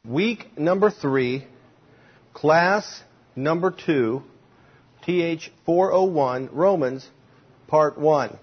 Week number 3, class number 2, TH 401, Romans, part 1.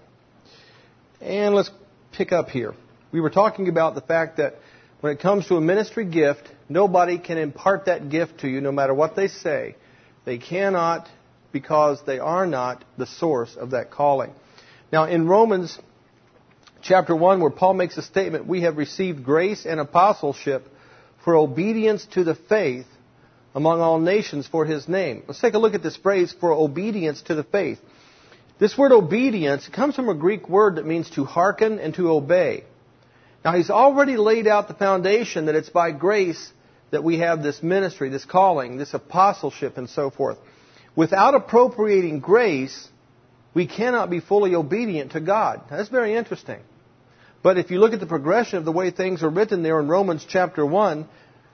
And let's pick up here. We were talking about the fact that when it comes to a ministry gift, nobody can impart that gift to you no matter what they say. They cannot, because they are not the source of that calling. Now in Romans chapter 1, where Paul makes a statement, we have received grace and apostleship for obedience to the faith among all nations for His name. Let's take a look at this phrase, for obedience to the faith. This word obedience comes from a Greek word that means to hearken and to obey. Now, he's already laid out the foundation that it's by grace that we have this ministry, this calling, this apostleship, and so forth. Without appropriating grace, we cannot be fully obedient to God. Now, that's very interesting. But if you look at the progression of the way things are written there in Romans chapter 1,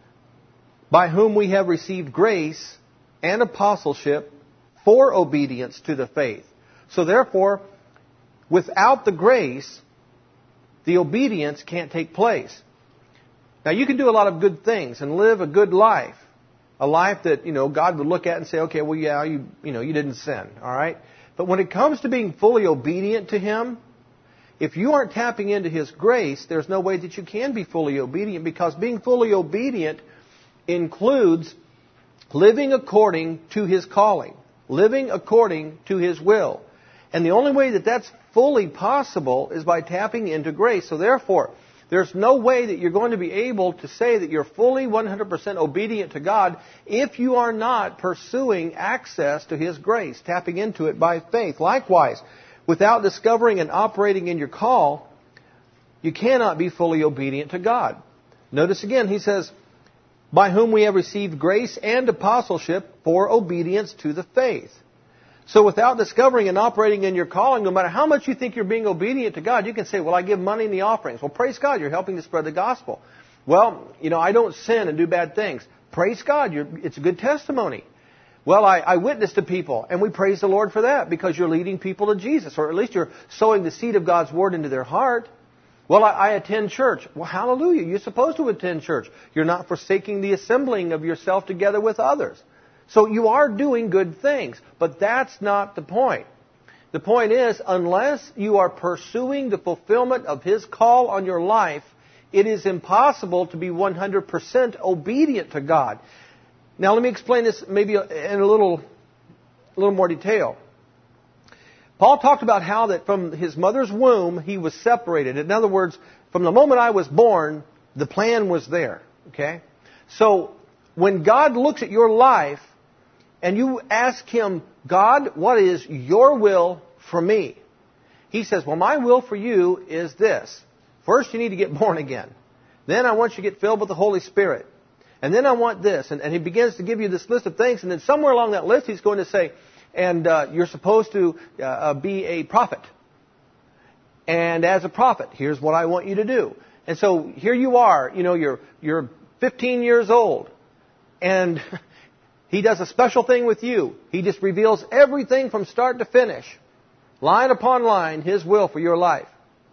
by whom we have received grace and apostleship for obedience to the faith. So therefore, without the grace, the obedience can't take place. Now you can do a lot of good things and live a good life. A life that, God would look at and say, okay, well, yeah, you didn't sin, all right? But when it comes to being fully obedient to Him, if you aren't tapping into His grace, there's no way that you can be fully obedient, because being fully obedient includes living according to His calling, living according to His will. And the only way that that's fully possible is by tapping into grace. So therefore, there's no way that you're going to be able to say that you're fully 100% obedient to God if you are not pursuing access to His grace, tapping into it by faith. Likewise, without discovering and operating in your call, you cannot be fully obedient to God. Notice again, he says, by whom we have received grace and apostleship for obedience to the faith. So without discovering and operating in your calling, no matter how much you think you're being obedient to God, you can say, well, I give money in the offerings. Well, praise God, you're helping to spread the gospel. Well, I don't sin and do bad things. Praise God, it's a good testimony. Well, I witness to people, and we praise the Lord for that, because you're leading people to Jesus, or at least you're sowing the seed of God's Word into their heart. Well, I attend church. Well, hallelujah, you're supposed to attend church. You're not forsaking the assembling of yourself together with others. So you are doing good things, but that's not the point. The point is, unless you are pursuing the fulfillment of His call on your life, it is impossible to be 100% obedient to God. Now, let me explain this maybe in a little more detail. Paul talked about how that from his mother's womb, he was separated. In other words, from the moment I was born, the plan was there. Okay? So, when God looks at your life, and you ask Him, God, what is your will for me? He says, well, my will for you is this. First, you need to get born again. Then I want you to get filled with the Holy Spirit. And then I want this. And He begins to give you this list of things. And then somewhere along that list, He's going to say, and you're supposed to be a prophet. And as a prophet, here's what I want you to do. And so here you are, you're 15 years old. And He does a special thing with you. He just reveals everything from start to finish, line upon line, His will for your life.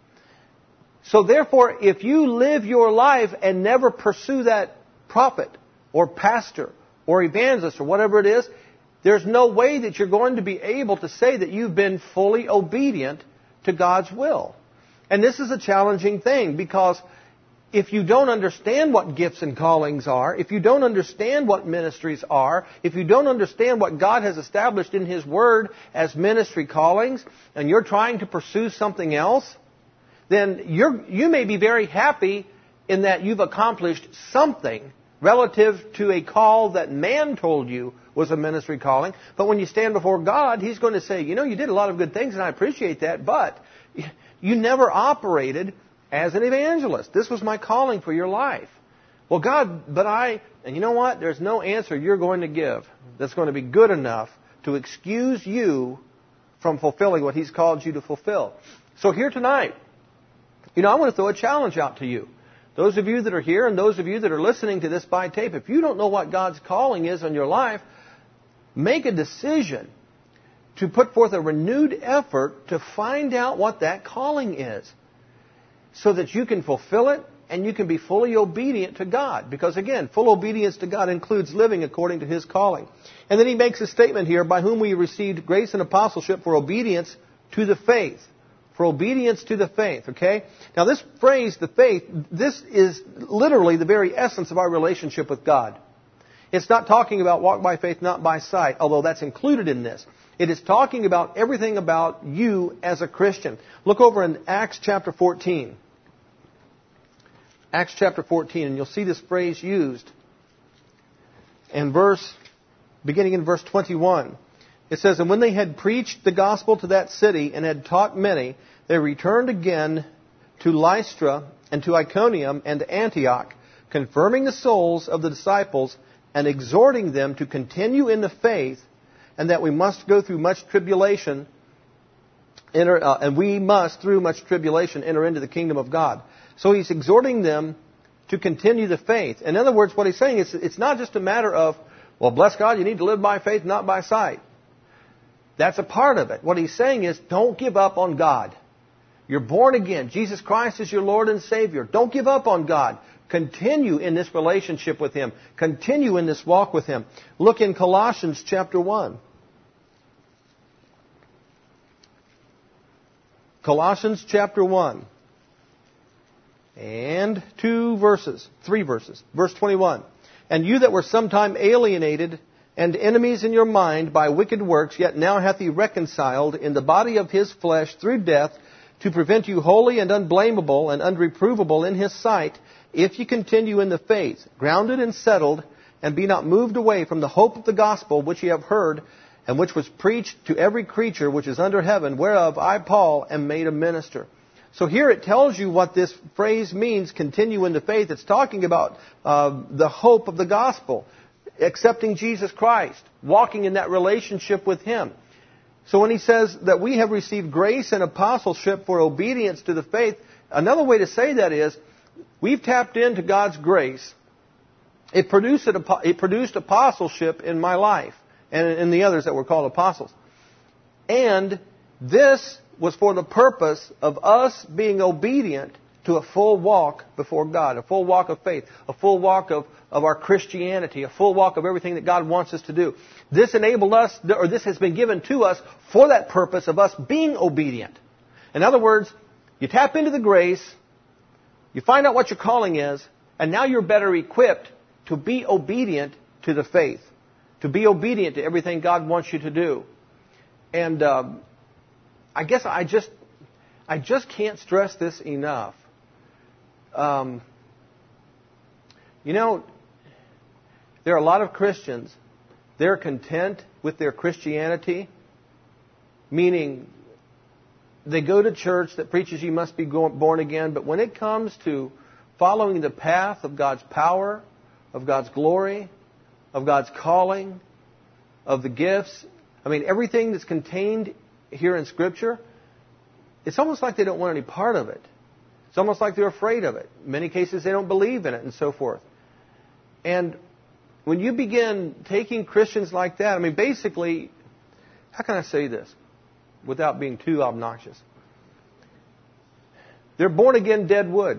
So therefore, if you live your life and never pursue that prophet or pastor or evangelist or whatever it is, there's no way that you're going to be able to say that you've been fully obedient to God's will. And this is a challenging thing, because if you don't understand what gifts and callings are, if you don't understand what ministries are, if you don't understand what God has established in His Word as ministry callings, and you're trying to pursue something else, then you may be very happy in that you've accomplished something relative to a call that man told you was a ministry calling. But when you stand before God, He's going to say, you did a lot of good things, and I appreciate that, but you never operated as an evangelist. This was my calling for your life. Well, God, and you know what? There's no answer you're going to give that's going to be good enough to excuse you from fulfilling what He's called you to fulfill. So here tonight, I want to throw a challenge out to you. Those of you that are here and those of you that are listening to this by tape, if you don't know what God's calling is on your life, make a decision to put forth a renewed effort to find out what that calling is, so that you can fulfill it and you can be fully obedient to God. Because again, full obedience to God includes living according to His calling. And then he makes a statement here, by whom we received grace and apostleship for obedience to the faith. For obedience to the faith, okay? Now this phrase, the faith, this is literally the very essence of our relationship with God. It's not talking about walk by faith, not by sight, although that's included in this. It is talking about everything about you as a Christian. Look over in Acts chapter 14. Acts chapter 14, and you'll see this phrase used. And beginning in verse 21, it says, "And when they had preached the gospel to that city and had taught many, they returned again to Lystra and to Iconium and to Antioch, confirming the souls of the disciples and exhorting them to continue in the faith, and that we must go through much tribulation, and we must, through much tribulation, enter into the kingdom of God." So he's exhorting them to continue the faith. In other words, what he's saying is it's not just a matter of, well, bless God, you need to live by faith, not by sight. That's a part of it. What he's saying is, don't give up on God. You're born again. Jesus Christ is your Lord and Savior. Don't give up on God. Continue in this relationship with Him. Continue in this walk with Him. Look in Colossians chapter 1. Colossians chapter 1. And 3 verses. Verse 21. "And you that were sometime alienated and enemies in your mind by wicked works, yet now hath He reconciled in the body of His flesh through death, to prevent you holy and unblameable and unreprovable in His sight, if ye continue in the faith, grounded and settled, and be not moved away from the hope of the gospel which ye have heard, and which was preached to every creature which is under heaven, whereof I, Paul, am made a minister." So here it tells you what this phrase means, continue in the faith. It's talking about the hope of the gospel, accepting Jesus Christ, walking in that relationship with Him. So when he says that we have received grace and apostleship for obedience to the faith, another way to say that is, we've tapped into God's grace. It produced apostleship in my life and in the others that were called apostles. And this was for the purpose of us being obedient to a full walk before God, a full walk of faith, a full walk of our Christianity, a full walk of everything that God wants us to do. This enabled us, or this has been given to us for that purpose of us being obedient. In other words, you tap into the grace, you find out what your calling is, and now you're better equipped to be obedient to the faith, to be obedient to everything God wants you to do. And I guess I just can't stress this enough. There are a lot of Christians, they're content with their Christianity, meaning they go to church that preaches you must be born again, but when it comes to following the path of God's power, of God's glory, of God's calling, of the gifts, everything that's contained here in Scripture, it's almost like they don't want any part of it. It's almost like they're afraid of it. In many cases, they don't believe in it and so forth. And when you begin taking Christians like that, basically, how can I say this without being too obnoxious? They're born again dead wood.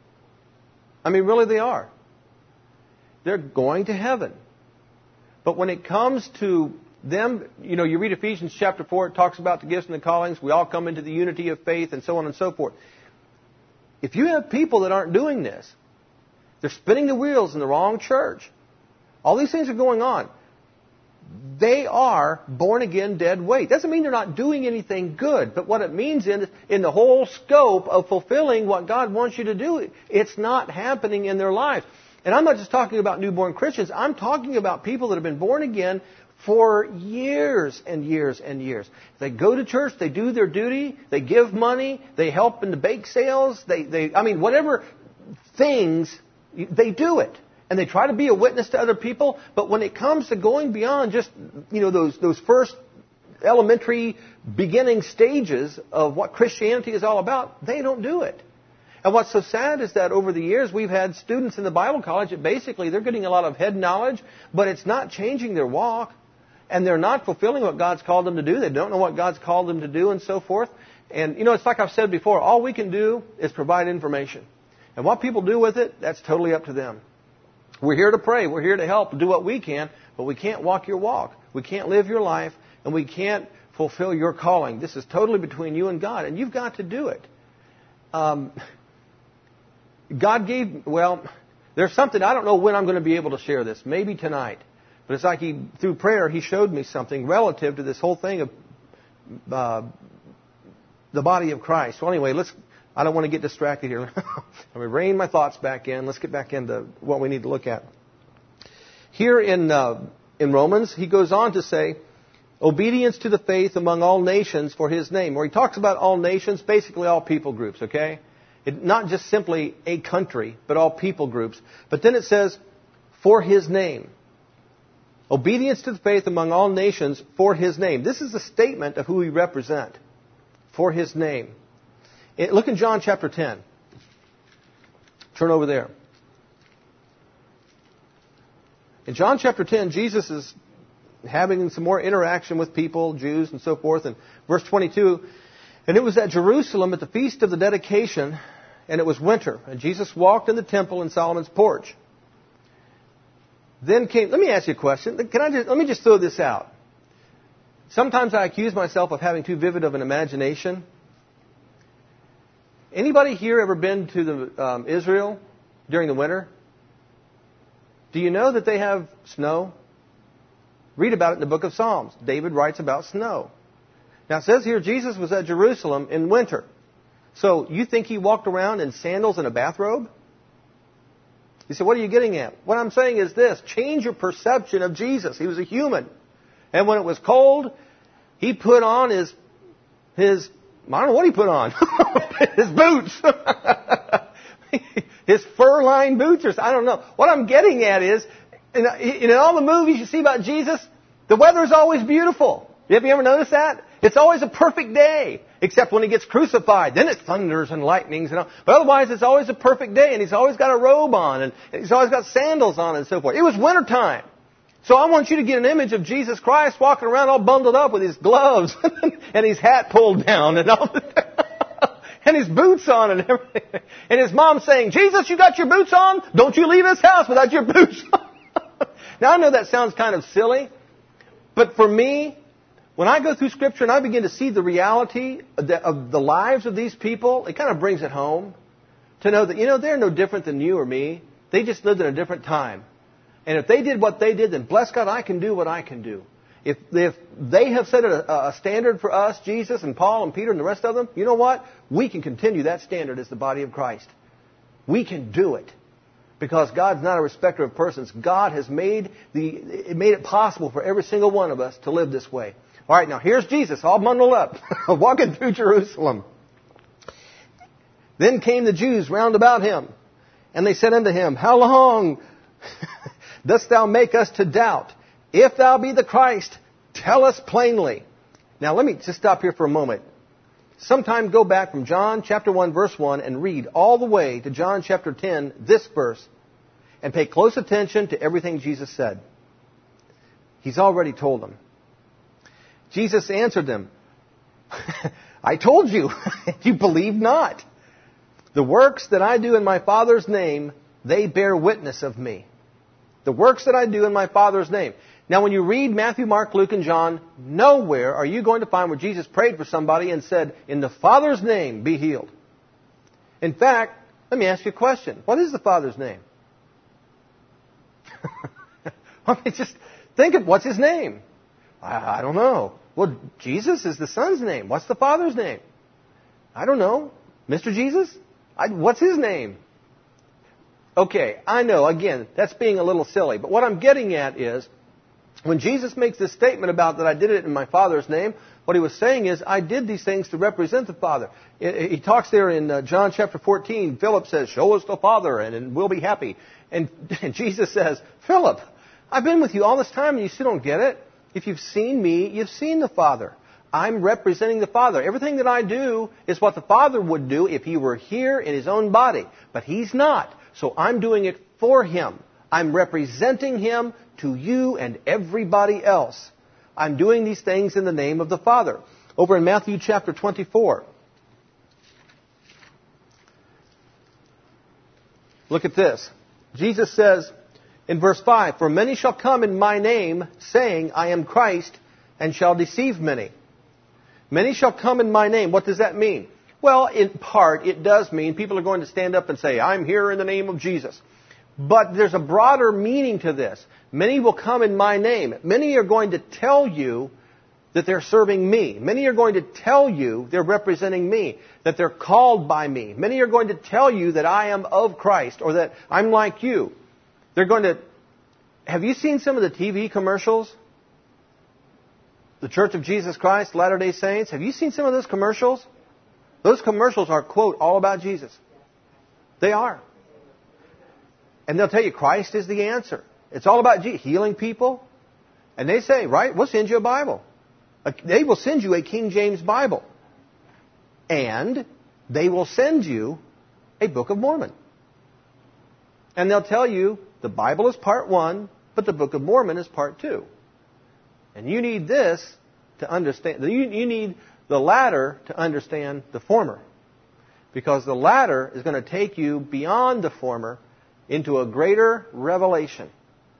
Really they are. They're going to heaven. But when it comes to them, you read Ephesians chapter 4, it talks about the gifts and the callings. We all come into the unity of faith and so on and so forth. If you have people that aren't doing this, they're spinning the wheels in the wrong church. All these things are going on. They are born again dead weight. Doesn't mean they're not doing anything good, but what it means is in the whole scope of fulfilling what God wants you to do, it's not happening in their lives. And I'm not just talking about newborn Christians. I'm talking about people that have been born again for years and years and years. They go to church, they do their duty, they give money, they help in the bake sales, whatever things, they do it. And they try to be a witness to other people, but when it comes to going beyond just, those first elementary beginning stages of what Christianity is all about, they don't do it. And what's so sad is that over the years we've had students in the Bible college that basically they're getting a lot of head knowledge, but it's not changing their walk. And they're not fulfilling what God's called them to do. They don't know what God's called them to do and so forth. And, it's like I've said before, all we can do is provide information. And what people do with it, that's totally up to them. We're here to pray. We're here to help, do what we can, but we can't walk your walk. We can't live your life, and we can't fulfill your calling. This is totally between you and God, and you've got to do it. God gave, well, there's something, I don't know when I'm going to be able to share this. Maybe tonight. But it's like through prayer, He showed me something relative to this whole thing of the body of Christ. So anyway, I don't want to get distracted here. Let me rein my thoughts back in. Let's get back into what we need to look at. Here in Romans, he goes on to say, obedience to the faith among all nations for His name. Where he talks about all nations, basically all people groups, okay? Not just simply a country, but all people groups. But then it says, for His name. Obedience to the faith among all nations for His name. This is a statement of who we represent. For His name. Look in John chapter 10. Turn over there. In John chapter 10, Jesus is having some more interaction with people, Jews and so forth. And verse 22, and it was at Jerusalem at the feast of the dedication, and it was winter. And Jesus walked in the temple in Solomon's porch. Then let me ask you a question. Let me just throw this out. Sometimes I accuse myself of having too vivid of an imagination. Anybody here ever been to Israel during the winter? Do you know that they have snow? Read about it in the book of Psalms. David writes about snow. Now it says here Jesus was at Jerusalem in winter. So you think He walked around in sandals and a bathrobe? You say, what are you getting at? What I'm saying is this. Change your perception of Jesus. He was a human. And when it was cold, He put on his I don't know what He put on. His boots. His fur-lined boots. I don't know. What I'm getting at is, in all the movies you see about Jesus, the weather is always beautiful. Have you ever noticed that? It's always a perfect day. Except when He gets crucified. Then it thunders and lightnings and all. But otherwise it's always a perfect day. And He's always got a robe on. And He's always got sandals on and so forth. It was wintertime. So I want you to get an image of Jesus Christ walking around all bundled up with His gloves and His hat pulled down and all and His boots on and everything. And His mom saying, Jesus, you got your boots on? Don't you leave this house without your boots on. Now I know that sounds kind of silly. But for me, when I go through Scripture and I begin to see the reality of the lives of these people, it kind of brings it home. To know that, they're no different than you or me. They just lived in a different time. And if they did what they did, then bless God, I can do what I can do. If they have set a standard for us, Jesus and Paul and Peter and the rest of them, you know what? We can continue that standard as the body of Christ. We can do it. Because God's not a respecter of persons. God has made it possible for every single one of us to live this way. All right, now here's Jesus all bundled up, walking through Jerusalem. Then came the Jews round about Him, and they said unto Him, how long dost thou make us to doubt? If thou be the Christ, tell us plainly. Now let me just stop here for a moment. Sometime go back from John chapter 1 verse 1 and read all the way to John chapter 10, this verse, and pay close attention to everything Jesus said. He's already told them. Jesus answered them, I told you, you believe not. The works that I do in my Father's name, they bear witness of me. The works that I do in my Father's name. Now when you read Matthew, Mark, Luke, and John, nowhere are you going to find where Jesus prayed for somebody and said, in the Father's name, be healed. In fact, let me ask you a question. What is the Father's name? Just think of what's His name. I don't know. Well, Jesus is the Son's name. What's the Father's name? I don't know. Mr. Jesus? What's His name? Okay, I know, again, that's being a little silly. But what I'm getting at is, when Jesus makes this statement about that I did it in my Father's name, what He was saying is, I did these things to represent the Father. He talks there in John chapter 14. Philip says, show us the Father and we'll be happy. And Jesus says, Philip, I've been with you all this time and you still don't get it. If you've seen me, you've seen the Father. I'm representing the Father. Everything that I do is what the Father would do if He were here in His own body. But He's not. So I'm doing it for Him. I'm representing Him to you and everybody else. I'm doing these things in the name of the Father. Over in Matthew chapter 24. Look at this. Jesus says in verse 5, "For many shall come in my name, saying, I am Christ, and shall deceive many." Many shall come in my name. What does that mean? Well, in part, it does mean people are going to stand up and say, I'm here in the name of Jesus. But there's a broader meaning to this. Many will come in my name. Many are going to tell you that they're serving me. Many are going to tell you they're representing me, that they're called by me. Many are going to tell you that I am of Christ or that I'm like you. They're going to... Have you seen some of the TV commercials? The Church of Jesus Christ, Latter-day Saints. Have you seen some of those commercials? Those commercials are, quote, all about Jesus. They are. And they'll tell you Christ is the answer. It's all about healing people. And they say, right, we'll send you a Bible. They will send you a King James Bible. And they will send you a Book of Mormon. And they'll tell you the Bible is part 1, but the Book of Mormon is part 2. And you need this to understand. You need the latter to understand the former. Because the latter is going to take you beyond the former into a greater revelation.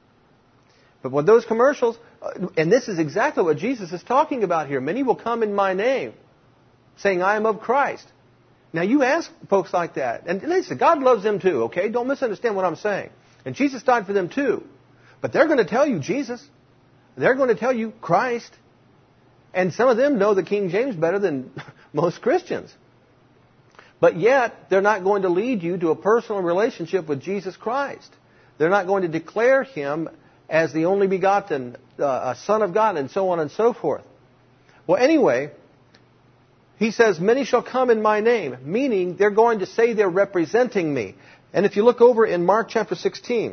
But with those commercials, and this is exactly what Jesus is talking about here. Many will come in my name, saying, I am of Christ. Now you ask folks like that, and listen, God loves them too, okay? Don't misunderstand what I'm saying. And Jesus died for them too. But they're going to tell you Jesus. They're going to tell you Christ. And some of them know the King James better than most Christians. But yet, they're not going to lead you to a personal relationship with Jesus Christ. They're not going to declare Him as the only begotten Son of God, and so on and so forth. Well, anyway, He says, many shall come in my name, meaning they're going to say they're representing me. And if you look over in Mark chapter 16,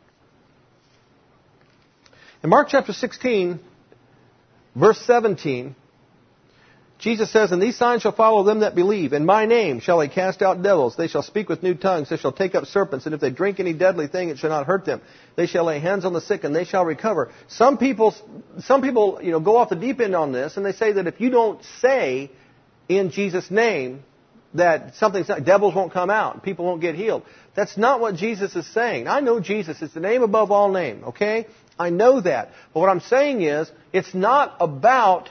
in Mark chapter 16, verse 17, Jesus says, and these signs shall follow them that believe. In my name shall they cast out devils. They shall speak with new tongues. They shall take up serpents. And if they drink any deadly thing, it shall not hurt them. They shall lay hands on the sick, and they shall recover. Some people, go off the deep end on this, and they say that if you don't say in Jesus' name that devils won't come out, and people won't get healed. That's not what Jesus is saying. I know Jesus is the name above all name, okay? I know that. But what I'm saying is, it's not about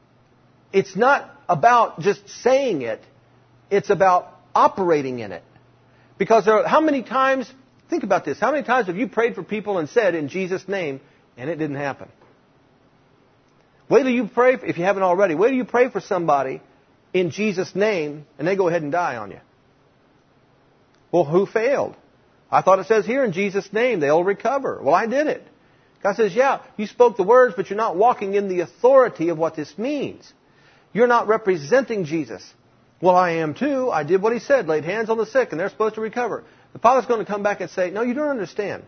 just saying it. It's about operating in it. Because how many times, think about this, how many times have you prayed for people and said in Jesus' name, and it didn't happen? Wait till you pray, if you haven't already, wait till you pray for somebody in Jesus' name, and they go ahead and die on you. Well, who failed? I thought it says here in Jesus' name, they'll recover. Well, I did it. God says, yeah, you spoke the words, but you're not walking in the authority of what this means. You're not representing Jesus. Well, I am too. I did what He said, laid hands on the sick, and they're supposed to recover. The Father's going to come back and say, no, you don't understand.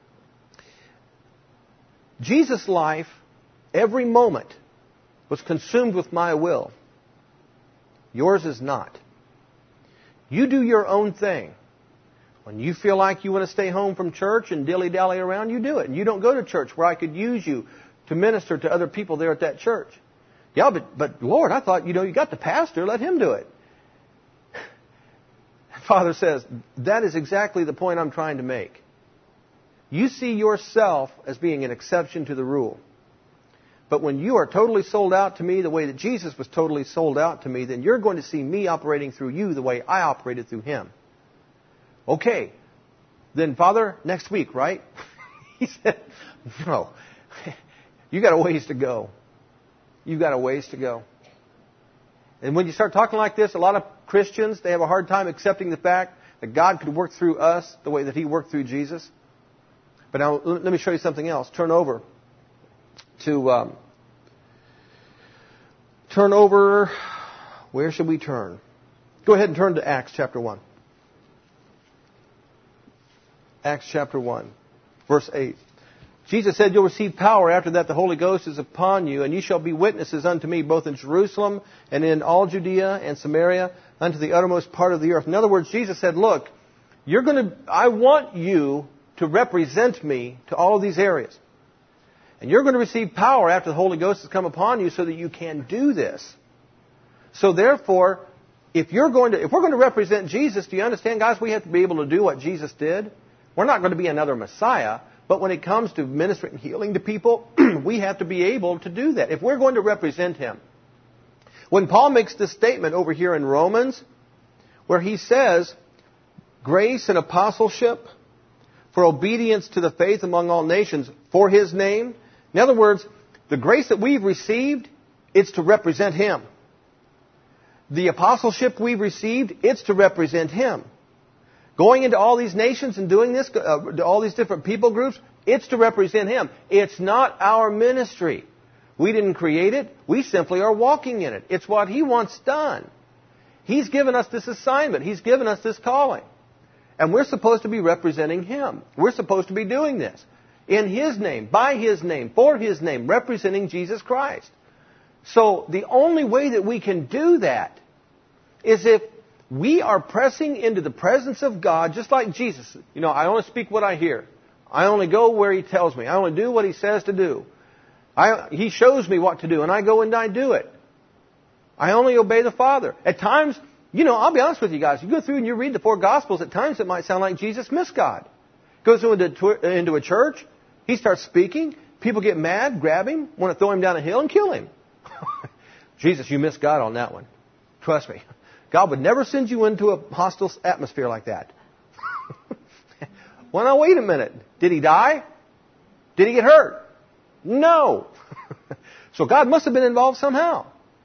Jesus' life, every moment, was consumed with my will. Yours is not. You do your own thing. When you feel like you want to stay home from church and dilly-dally around, you do it. And you don't go to church where I could use you to minister to other people there at that church. Yeah, but Lord, I thought, you got the pastor, let him do it. Father says, that is exactly the point I'm trying to make. You see yourself as being an exception to the rule. But when you are totally sold out to me the way that Jesus was totally sold out to me, then you're going to see me operating through you the way I operated through Him. Okay, then Father, next week, right? He said, no, you got a ways to go. You've got a ways to go. And when you start talking like this, a lot of Christians, they have a hard time accepting the fact that God could work through us the way that He worked through Jesus. But now, let me show you something else. Turn over, where should we turn? Go ahead and turn to Acts chapter 1. Acts chapter 1, verse 8. Jesus said, you'll receive power after that the Holy Ghost is upon you, and you shall be witnesses unto me both in Jerusalem and in all Judea and Samaria unto the uttermost part of the earth. In other words, Jesus said, look, I want you to represent me to all of these areas. And you're going to receive power after the Holy Ghost has come upon you so that you can do this. So therefore, if we're going to represent Jesus, do you understand, guys, we have to be able to do what Jesus did? We're not going to be another Messiah, but when it comes to ministering and healing to people, we have to be able to do that. If we're going to represent Him. When Paul makes this statement over here in Romans, where he says, grace and apostleship for obedience to the faith among all nations for His name. In other words, the grace that we've received, it's to represent Him. The apostleship we've received, it's to represent Him. Going into all these nations and doing this, all these different people groups, it's to represent Him. It's not our ministry. We didn't create it. We simply are walking in it. It's what He wants done. He's given us this assignment. He's given us this calling. And we're supposed to be representing Him. We're supposed to be doing this. In His name, by His name, for His name, representing Jesus Christ. So the only way that we can do that is if we are pressing into the presence of God, just like Jesus. You know, I only speak what I hear. I only go where He tells me. I only do what He says to do. He shows me what to do, and I go and I do it. I only obey the Father. At times, you know, I'll be honest with you guys. You go through and you read the 4 Gospels, at times it might sound like Jesus missed God. Goes into a church, He starts speaking, people get mad, grab Him, want to throw Him down a hill and kill Him. Jesus, you missed God on that one. Trust me. God would never send you into a hostile atmosphere like that. Well, now, wait a minute. Did He die? Did He get hurt? No. So God must have been involved somehow.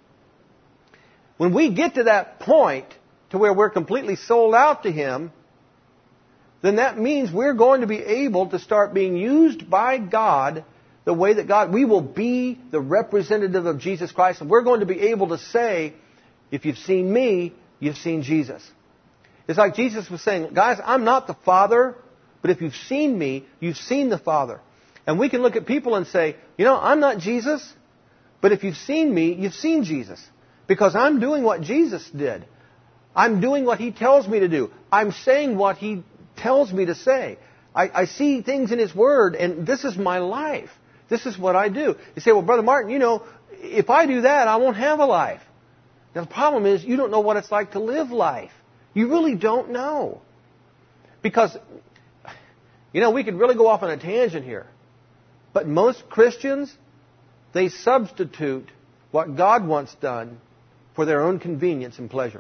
When we get to that point to where we're completely sold out to Him, then that means we're going to be able to start being used by God the way that we will be the representative of Jesus Christ. And we're going to be able to say, if you've seen me, you've seen Jesus. It's like Jesus was saying, guys, I'm not the Father, but if you've seen me, you've seen the Father. And we can look at people and say, you know, I'm not Jesus, but if you've seen me, you've seen Jesus. Because I'm doing what Jesus did. I'm doing what He tells me to do. I'm saying what He tells me to say. I see things in His Word, and this is my life. This is what I do. You say, well, Brother Martin, you know, if I do that, I won't have a life. Now, the problem is you don't know what it's like to live life. You really don't know. Because, you know, we could really go off on a tangent here. But most Christians, they substitute what God wants done for their own convenience and pleasure.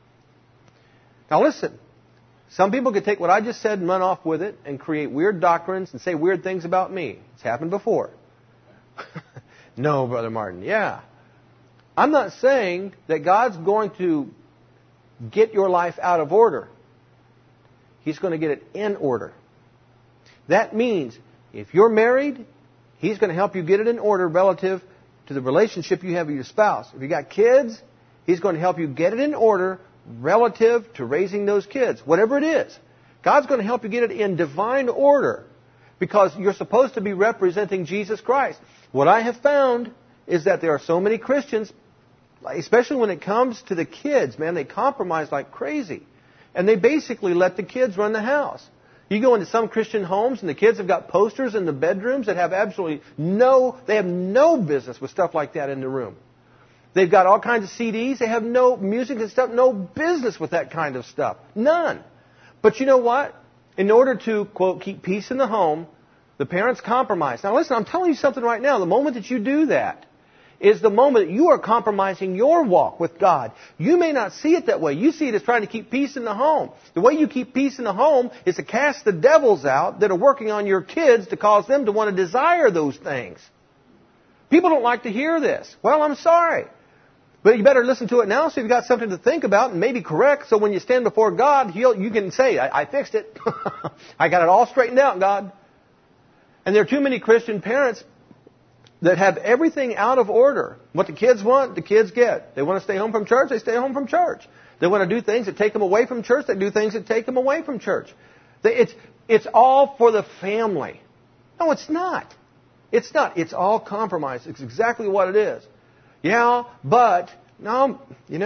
Now listen, some people could take what I just said and run off with it and create weird doctrines and say weird things about me. It's happened before. No, Brother Martin, yeah. I'm not saying that God's going to get your life out of order. He's going to get it in order. That means if you're married, He's going to help you get it in order relative to the relationship you have with your spouse. If you got kids, He's going to help you get it in order relative to raising those kids. Whatever it is. God's going to help you get it in divine order because you're supposed to be representing Jesus Christ. What I have found is that there are so many Christians, especially when it comes to the kids, man, they compromise like crazy. And they basically let the kids run the house. You go into some Christian homes and the kids have got posters in the bedrooms that have they have no business with stuff like that in the room. They've got all kinds of CDs. They have no music and stuff, no business with that kind of stuff. None. But you know what? In order to, quote, keep peace in the home, the parents compromise. Now listen, I'm telling you something right now. The moment that you do that is the moment that you are compromising your walk with God. You may not see it that way. You see it as trying to keep peace in the home. The way you keep peace in the home is to cast the devils out that are working on your kids to cause them to want to desire those things. People don't like to hear this. Well, I'm sorry. But you better listen to it now so you've got something to think about and maybe correct. So when you stand before God, you can say, I fixed it. I got it all straightened out, God. And there are too many Christian parents that have everything out of order. What the kids want, the kids get. They want to stay home from church, they stay home from church. They want to do things that take them away from church, they do things that take them away from church. It's all for the family. No, it's not. It's not. It's all compromise. It's exactly what it is. Yeah, but, no,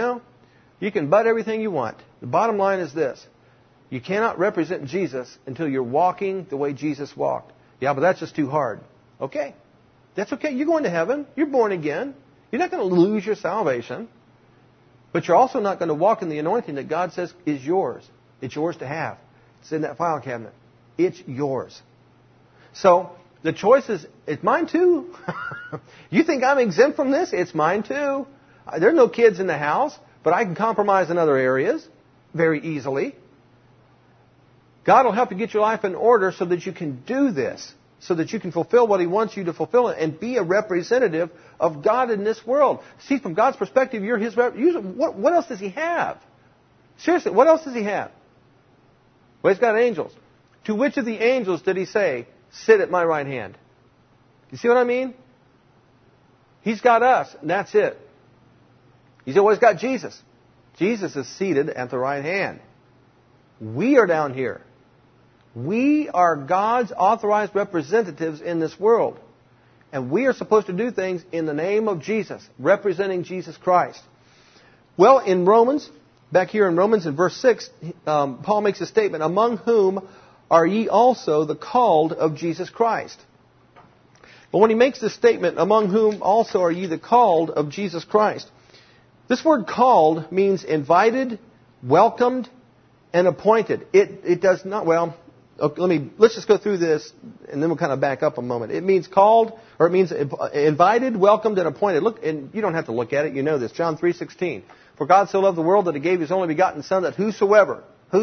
you can but everything you want. The bottom line is this. You cannot represent Jesus until you're walking the way Jesus walked. Yeah, but that's just too hard. Okay. That's okay. You're going to heaven. You're born again. You're not going to lose your salvation. But you're also not going to walk in the anointing that God says is yours. It's yours to have. It's in that file cabinet. It's yours. So the choice is, it's mine too. You think I'm exempt from this? It's mine too. There are no kids in the house, but I can compromise in other areas very easily. God will help you get your life in order so that you can do this, so that you can fulfill what He wants you to fulfill and be a representative of God in this world. See, from God's perspective, you're His representative. What else does He have? Seriously, what else does He have? Well, He's got angels. To which of the angels did He say, sit at my right hand? You see what I mean? He's got us, and that's it. He's always got Jesus. Jesus is seated at the right hand. We are down here. We are God's authorized representatives in this world. And we are supposed to do things in the name of Jesus, representing Jesus Christ. Well, in Romans, back here in Romans in verse 6, Paul makes a statement, among whom are ye also the called of Jesus Christ. But when he makes this statement, among whom also are ye the called of Jesus Christ, this word called means invited, welcomed, and appointed. It does not, well, let's just go through this and then we'll kind of back up a moment. It means called, or it means invited, welcomed, and appointed. Look, and you don't have to look at it, you know this. John 3:16. For God so loved the world that He gave His only begotten Son, that whosoever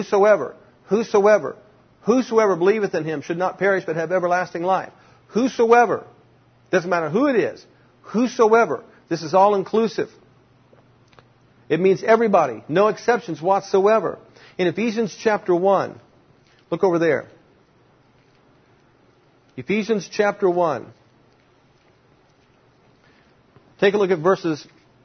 believeth in Him should not perish but have everlasting life. Whosoever. Doesn't matter who it is. Whosoever. This is all inclusive. It means everybody. No exceptions whatsoever. In Ephesians chapter 1, look over there. Ephesians chapter 1. Take a look at verses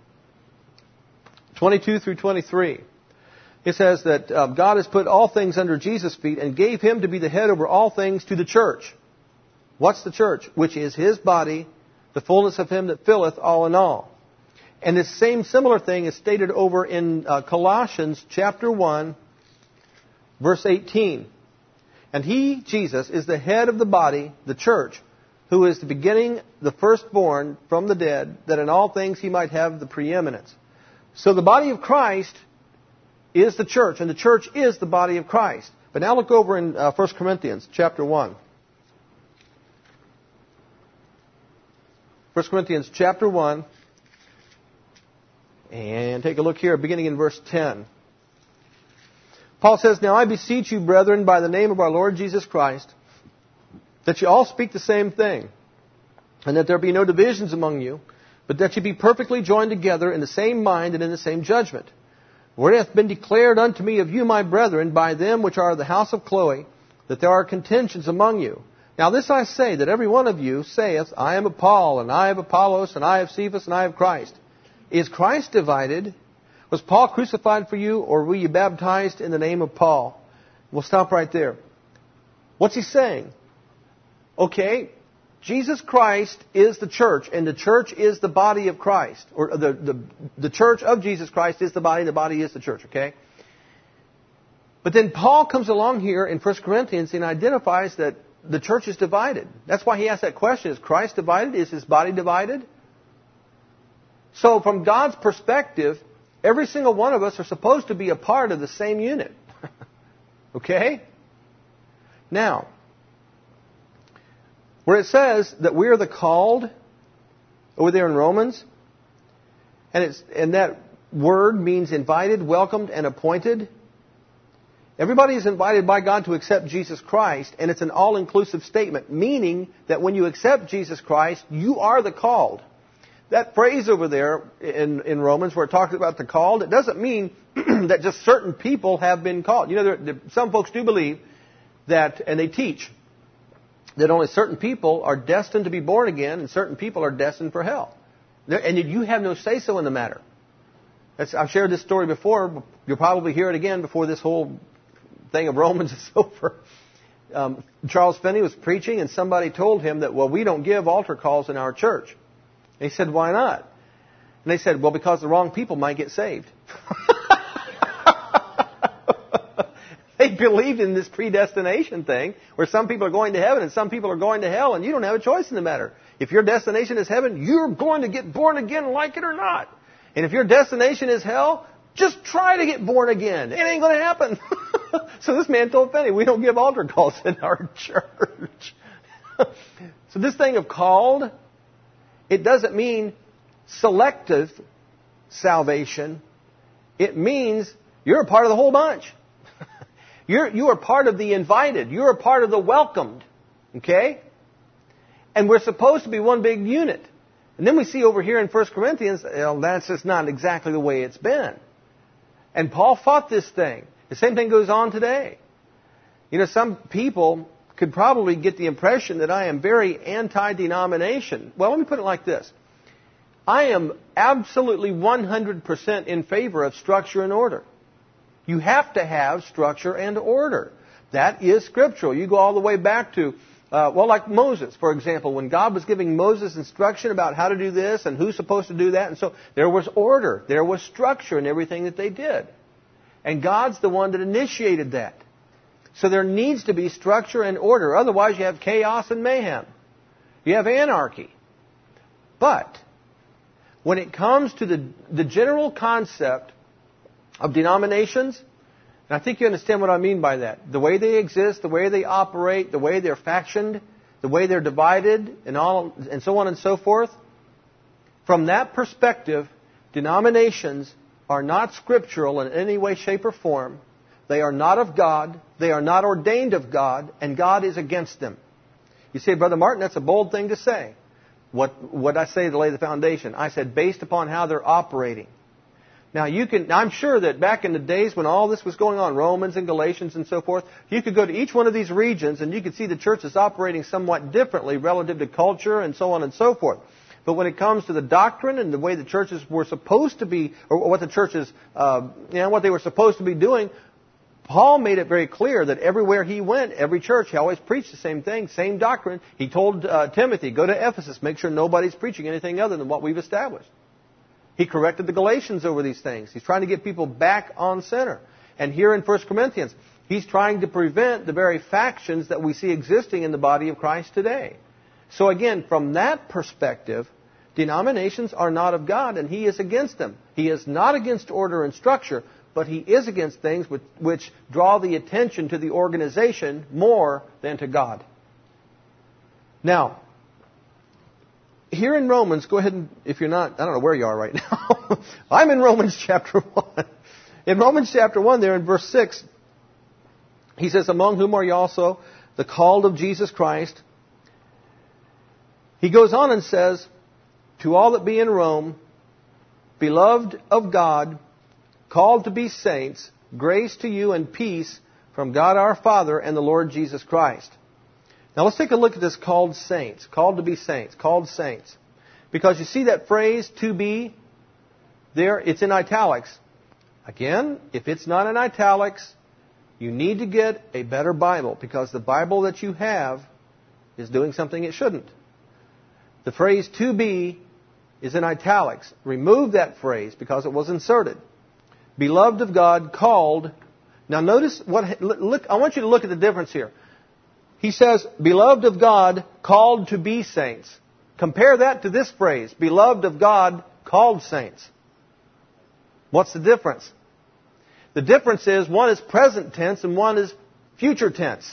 22 through 23. It says that God has put all things under Jesus' feet and gave Him to be the head over all things to the church. What's the church? Which is His body, the fullness of Him that filleth all in all. And this same similar thing is stated over in Colossians chapter 1, verse 18. And He, Jesus, is the head of the body, the church, who is the beginning, the firstborn from the dead, that in all things He might have the preeminence. So the body of Christ is the church, and the church is the body of Christ. But now look over in 1 Corinthians chapter 1. 1 Corinthians chapter 1. And take a look here, beginning in verse 10. Paul says, Now I beseech you, brethren, by the name of our Lord Jesus Christ, that you all speak the same thing, and that there be no divisions among you, but that you be perfectly joined together in the same mind and in the same judgment. For it hath been declared unto me of you, my brethren, by them which are of the house of Chloe, that there are contentions among you. Now this I say, that every one of you saith, I am of Paul, and I have Apollos, and I have Cephas, and I have Christ. Is Christ divided? Was Paul crucified for you, or were you baptized in the name of Paul? We'll stop right there. What's he saying? Okay, Jesus Christ is the church, and the church is the body of Christ. Or the church of Jesus Christ is the body is the church, okay? But then Paul comes along here in 1 Corinthians and identifies that the church is divided. That's why he asked that question. Is Christ divided? Is His body divided? So from God's perspective, every single one of us are supposed to be a part of the same unit. Okay? Now, where it says that we are the called, over there in Romans, and that word means invited, welcomed, and appointed. Everybody is invited by God to accept Jesus Christ, and it's an all-inclusive statement, meaning that when you accept Jesus Christ, you are the called. That phrase over there in Romans where it talks about the called, it doesn't mean that just certain people have been called. You know, some folks do believe that, and they teach, that only certain people are destined to be born again and certain people are destined for hell. And you have no say-so in the matter. I've shared this story before. You'll probably hear it again before this whole thing of Romans is over. Charles Finney was preaching and somebody told him that, well, we don't give altar calls in our church. And he said, why not? And they said, well, because the wrong people might get saved. They believed in this predestination thing where some people are going to heaven and some people are going to hell, and you don't have a choice in the matter. If your destination is heaven, you're going to get born again like it or not. And if your destination is hell, Just try to get born again. It ain't going to happen. So this man told Finney, we don't give altar calls in our church. So this thing of called, it doesn't mean selective salvation. It means you're a part of the whole bunch. You are part of the invited. You're a part of the welcomed. Okay? And we're supposed to be one big unit. And then we see over here in 1 Corinthians, that's just not exactly the way it's been. And Paul fought this thing. The same thing goes on today. You know, some people could probably get the impression that I am very anti-denomination. Well, let me put it like this. I am absolutely 100% in favor of structure and order. You have to have structure and order. That is scriptural. You go all the way back to, like Moses, for example. When God was giving Moses instruction about how to do this and who's supposed to do that, and so there was order. There was structure in everything that they did. And God's the one that initiated that. So there needs to be structure and order. Otherwise, you have chaos and mayhem. You have anarchy. But when it comes to the general concept of denominations, and I think you understand what I mean by that. The way they exist, the way they operate, the way they're factioned, the way they're divided, and so on and so forth. From that perspective, denominations are not scriptural in any way, shape, or form. They are not of God. They are not ordained of God, and God is against them. You say, Brother Martin, that's a bold thing to say. What I say to lay the foundation? I said, based upon how they're operating. Now, I'm sure that back in the days when all this was going on, Romans and Galatians and so forth, you could go to each one of these regions and you could see the churches operating somewhat differently relative to culture and so on and so forth. But when it comes to the doctrine and the way the churches were supposed to be, or what the churches, what they were supposed to be doing, Paul made it very clear that everywhere he went, every church, he always preached the same thing, same doctrine. He told Timothy, go to Ephesus, make sure nobody's preaching anything other than what we've established. He corrected the Galatians over these things. He's trying to get people back on center. And here in 1 Corinthians, he's trying to prevent the very factions that we see existing in the body of Christ today. So again, from that perspective, denominations are not of God, and he is against them. He is not against order and structure, but he is against things which draw the attention to the organization more than to God. Now, here in Romans, go ahead and, if you're not, I don't know where you are right now. I'm in Romans chapter 1. In Romans chapter 1, there in verse 6, he says, among whom are you also the called of Jesus Christ. He goes on and says, to all that be in Rome, beloved of God, called to be saints, grace to you and peace from God our Father and the Lord Jesus Christ. Now let's take a look at this called saints, called to be saints, called saints. Because you see that phrase, to be, there, it's in italics. Again, if it's not in italics, you need to get a better Bible, because the Bible that you have is doing something it shouldn't. The phrase to be is in italics. Remove that phrase because it was inserted. Beloved of God, called. Now notice look. I want you to look at the difference here. He says, beloved of God, called to be saints. Compare that to this phrase, beloved of God, called saints. What's the difference? The difference is one is present tense and one is future tense.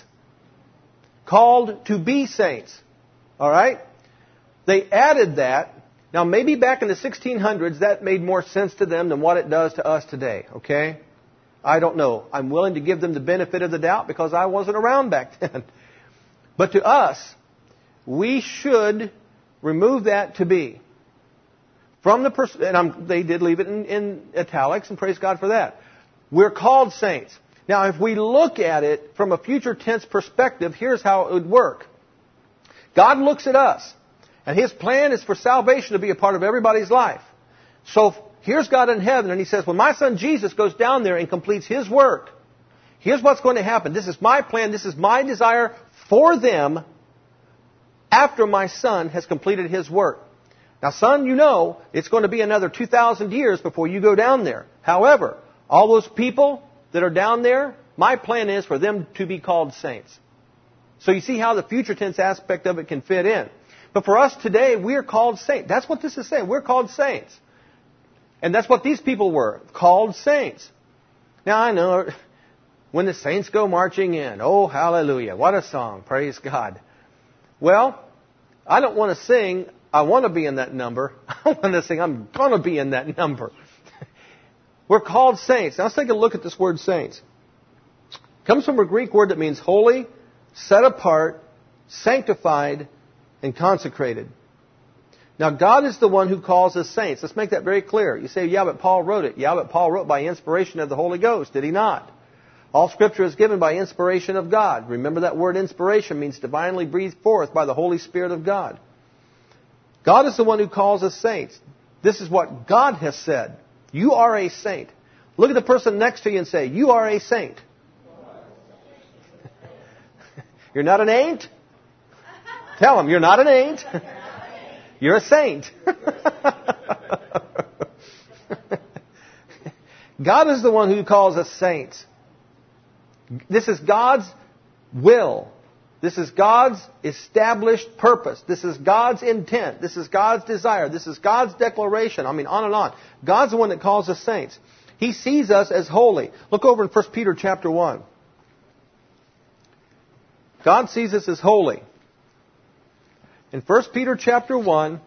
Called to be saints. All right? They added that. Now, maybe back in the 1600s, that made more sense to them than what it does to us today. Okay? I don't know. I'm willing to give them the benefit of the doubt because I wasn't around back then. But to us, we should remove that to be. From the they did leave it in italics, and praise God for that. We're called saints. Now, if we look at it from a future tense perspective, here's how it would work. God looks at us, and His plan is for salvation to be a part of everybody's life. So here's God in heaven, and He says, when my Son Jesus goes down there and completes His work, here's what's going to happen. This is my plan. This is my desire for them after my Son has completed His work. Now, son, you know it's going to be another 2,000 years before you go down there. However, all those people that are down there, my plan is for them to be called saints. So you see how the future tense aspect of it can fit in. But for us today, we are called saints. That's what this is saying. We're called saints. And that's what these people were, called saints. Now I know, when the saints go marching in, oh hallelujah, what a song, praise God. Well, I don't want to sing, I want to be in that number. I want to sing, I'm going to be in that number. We're called saints. Now let's take a look at this word saints. It comes from a Greek word that means holy, set apart, sanctified, and consecrated. Now, God is the one who calls us saints. Let's make that very clear. You say, yeah, but Paul wrote it. Yeah, but Paul wrote by inspiration of the Holy Ghost. Did he not? All Scripture is given by inspiration of God. Remember that word inspiration means divinely breathed forth by the Holy Spirit of God. God is the one who calls us saints. This is what God has said. You are a saint. Look at the person next to you and say, you are a saint. You're not an ain't? Tell them, you're not an ain't. You're a saint. God is the one who calls us saints. This is God's will. This is God's established purpose. This is God's intent. This is God's desire. This is God's declaration. I mean, on and on. God's the one that calls us saints. He sees us as holy. Look over in 1 Peter chapter 1. God sees us as holy. In 1 Peter chapter 1,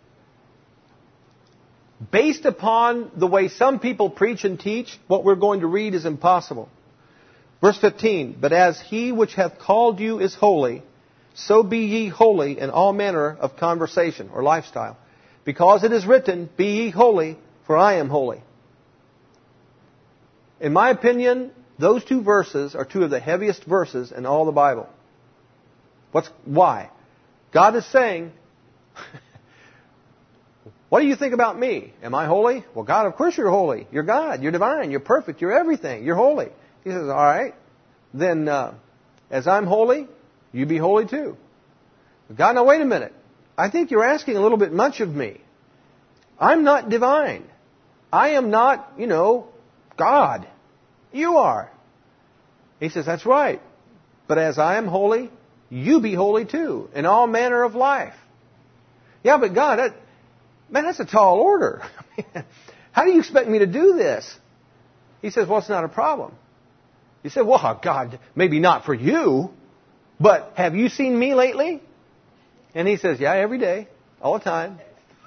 based upon the way some people preach and teach, what we're going to read is impossible. Verse 15, but as he which hath called you is holy, so be ye holy in all manner of conversation or lifestyle. Because it is written, be ye holy, for I am holy. In my opinion, those two verses are two of the heaviest verses in all the Bible. Why? God is saying, what do you think about me? Am I holy? Well, God, of course you're holy. You're God. You're divine. You're perfect. You're everything. You're holy. He says, all right, then as I'm holy, you be holy too. God, now wait a minute. I think you're asking a little bit much of me. I'm not divine. I am not, God. You are. He says, that's right. But as I am holy, you be holy too, in all manner of life. Yeah, but God, that's a tall order. How do you expect me to do this? He says, well, it's not a problem. You say, well, God, maybe not for you, but have you seen me lately? And he says, yeah, every day, all the time.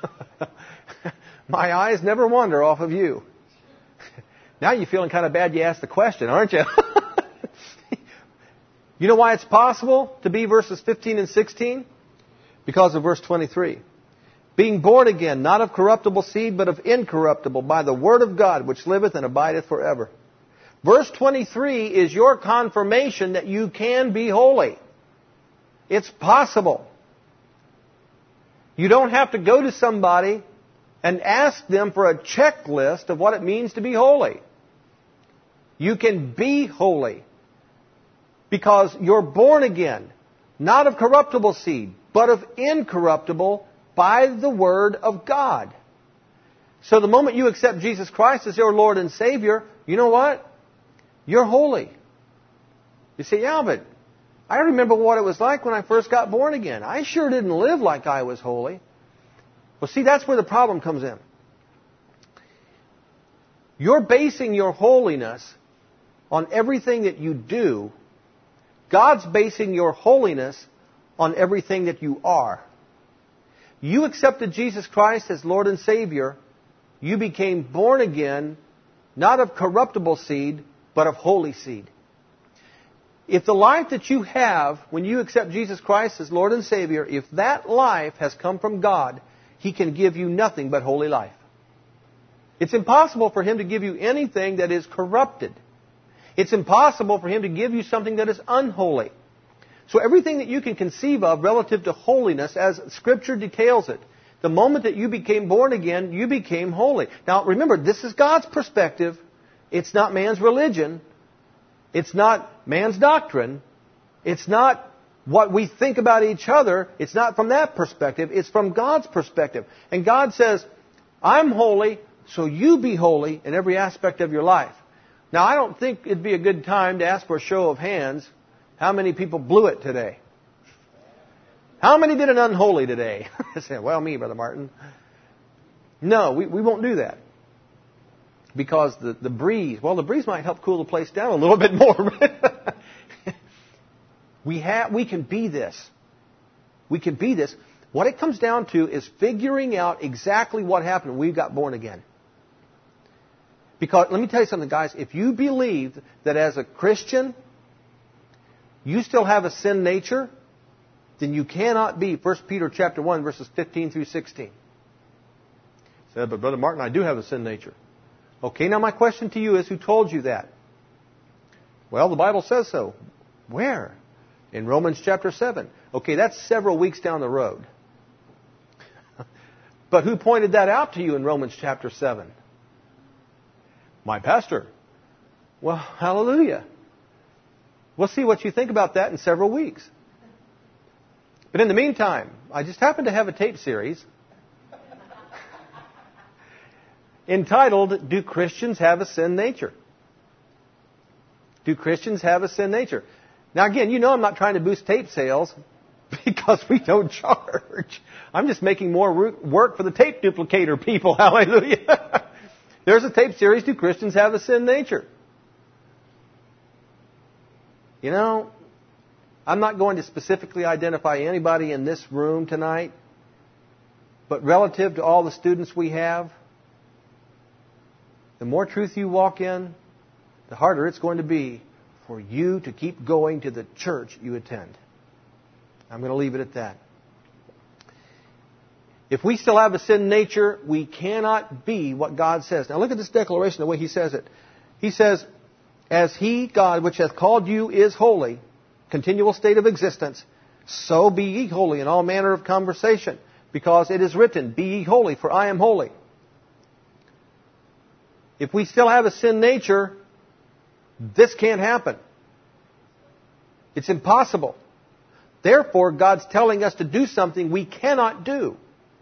My eyes never wander off of you. Now you're feeling kind of bad you asked the question, aren't you? You know why it's possible to be verses 15 and 16? Because of verse 23. Being born again, not of corruptible seed, but of incorruptible, by the word of God, which liveth and abideth forever. Verse 23 is your confirmation that you can be holy. It's possible. You don't have to go to somebody and ask them for a checklist of what it means to be holy. You can be holy. Because you're born again, not of corruptible seed, but of incorruptible by the Word of God. So the moment you accept Jesus Christ as your Lord and Savior, you know what? You're holy. You say, yeah, but I remember what it was like when I first got born again. I sure didn't live like I was holy. Well, see, that's where the problem comes in. You're basing your holiness on everything that you do. God's basing your holiness on everything that you are. You accepted Jesus Christ as Lord and Savior. You became born again, not of corruptible seed, but of holy seed. If the life that you have when you accept Jesus Christ as Lord and Savior, if that life has come from God, He can give you nothing but holy life. It's impossible for Him to give you anything that is corrupted. It's impossible for Him to give you something that is unholy. So everything that you can conceive of relative to holiness, as Scripture details it, the moment that you became born again, you became holy. Now remember, this is God's perspective. It's not man's religion. It's not man's doctrine. It's not what we think about each other. It's not from that perspective. It's from God's perspective. And God says, I'm holy, so you be holy in every aspect of your life. Now, I don't think it'd be a good time to ask for a show of hands. How many people blew it today? How many did an unholy today? I said, well, me, Brother Martin. No, we won't do that. Because the breeze, well, the breeze might help cool the place down a little bit more. We can be this. We can be this. What it comes down to is figuring out exactly what happened when we got born again. Because, let me tell you something, guys. If you believe that as a Christian, you still have a sin nature, then you cannot be 1 Peter chapter 1, verses 15 through 16. Said, but Brother Martin, I do have a sin nature. Okay, now my question to you is, who told you that? Well, the Bible says so. Where? In Romans chapter 7. Okay, that's several weeks down the road. But who pointed that out to you in Romans chapter 7? My pastor. Well, hallelujah. We'll see what you think about that in several weeks. But in the meantime, I just happen to have a tape series entitled, Do Christians Have a Sin Nature? Do Christians have a sin nature? Now again, you know I'm not trying to boost tape sales because we don't charge. I'm just making more work for the tape duplicator people. Hallelujah. There's a tape series, Do Christians Have a Sin Nature? You know, I'm not going to specifically identify anybody in this room tonight, but relative to all the students we have, the more truth you walk in, the harder it's going to be for you to keep going to the church you attend. I'm going to leave it at that. If we still have a sin nature, we cannot be what God says. Now look at this declaration, the way He says it. He says, as He, God, which hath called you, is holy, continual state of existence, so be ye holy in all manner of conversation, because it is written, be ye holy, for I am holy. If we still have a sin nature, this can't happen. It's impossible. Therefore, God's telling us to do something we cannot do.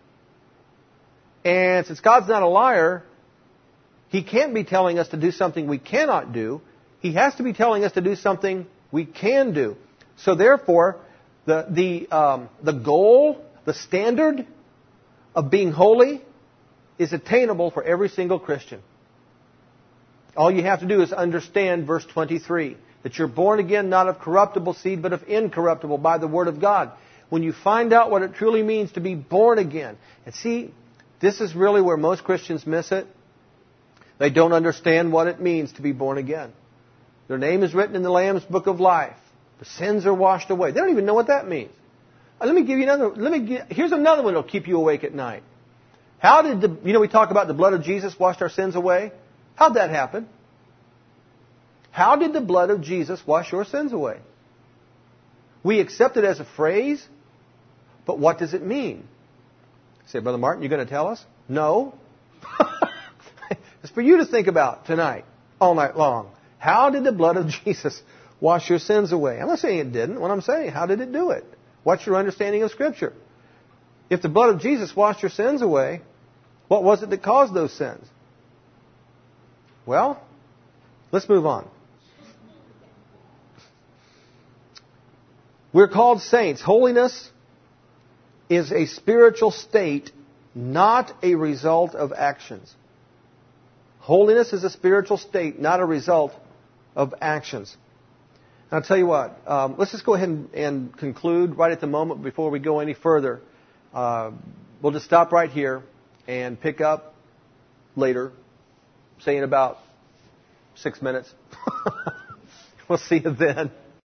And since God's not a liar, He can't be telling us to do something we cannot do. He has to be telling us to do something we can do. So therefore, the goal, the standard of being holy is attainable for every single Christian. All you have to do is understand verse 23, that you're born again not of corruptible seed, but of incorruptible by the Word of God. When you find out what it truly means to be born again, and see, this is really where most Christians miss it. They don't understand what it means to be born again. Their name is written in the Lamb's Book of Life. The sins are washed away. They don't even know what that means. Let me give you another. Here's another one that'll keep you awake at night. How did we talk about the blood of Jesus washed our sins away? How'd that happen? How did the blood of Jesus wash your sins away? We accept it as a phrase, but what does it mean? Say, Brother Martin, you're going to tell us? No. It's for you to think about tonight, all night long. How did the blood of Jesus wash your sins away? I'm not saying it didn't. What I'm saying, how did it do it? What's your understanding of Scripture? If the blood of Jesus washed your sins away, what was it that caused those sins? Well, let's move on. We're called saints. Holiness is a spiritual state, not a result of actions. Holiness is a spiritual state, not a result of actions. And I'll tell you what, let's just go ahead and conclude right at the moment before we go any further. We'll just stop right here and pick up later, say in about 6 minutes. We'll see you then.